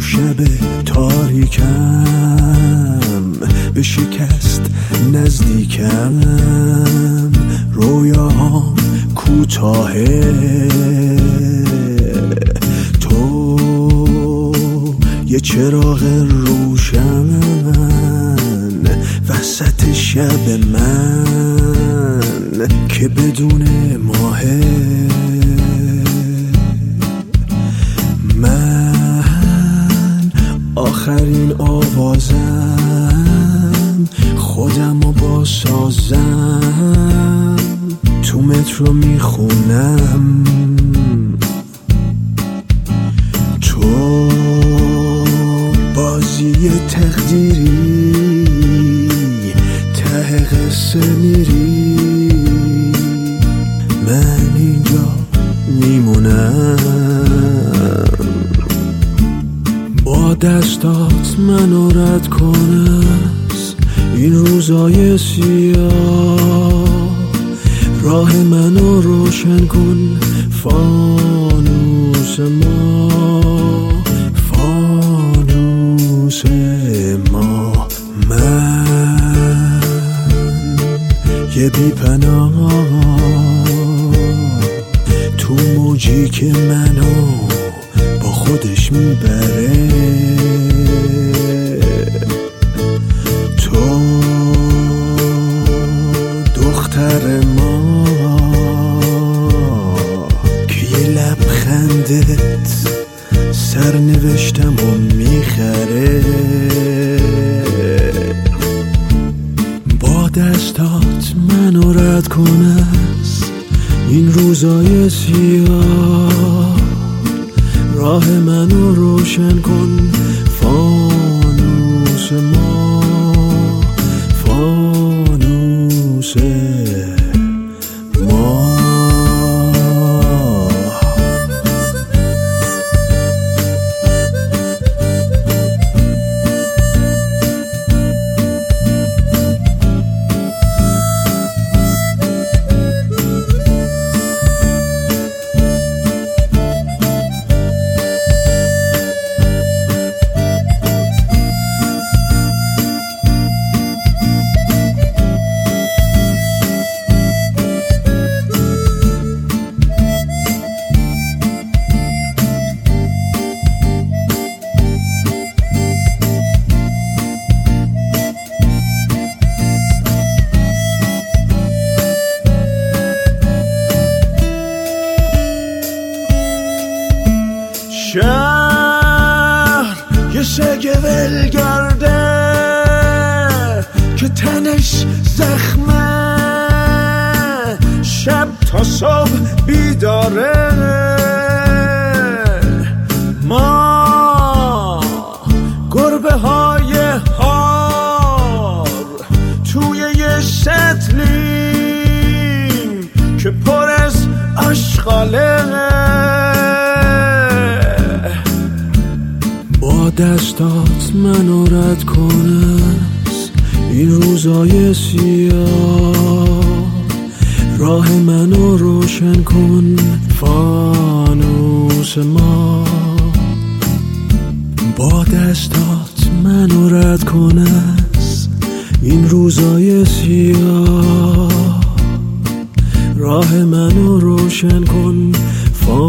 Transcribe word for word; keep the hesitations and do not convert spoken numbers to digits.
شب تاریکم به شکست نزدیکم، رویاهام کوتاهه، تو یه چراغ روشن وسط شب من که بدون ماهه. من آخرین آوازم، خودمو با سازم تو مترو میخونم، تو بازی تقدیری ته قصه میری، من اینجا میمونم. با دستات منو رد کن از این روزای سیاه، راه منو روشن کن فانوس ما، فانوس ما. من یه بی‌پناه تو موجی که منو با خودش میبره، تو دختر ما که یه لبخندت سرنوشتم و میخره. با دستات منو رد کن از این روزای سیاه، راه منو روشن کن فانوس ما، فانوس ما. شهر یه سگ ولگرده که تنش زخمه، شب تا صبح بیداره. ما گربه های هار توی یه سطلیم که پر از آشغاله. با دستات منو رد کن از این روزای سیاه، راه منو روشن کن فانوس ما. با دستات منو رد کن از این روزای سیاه، راه منو روشن کن فانوس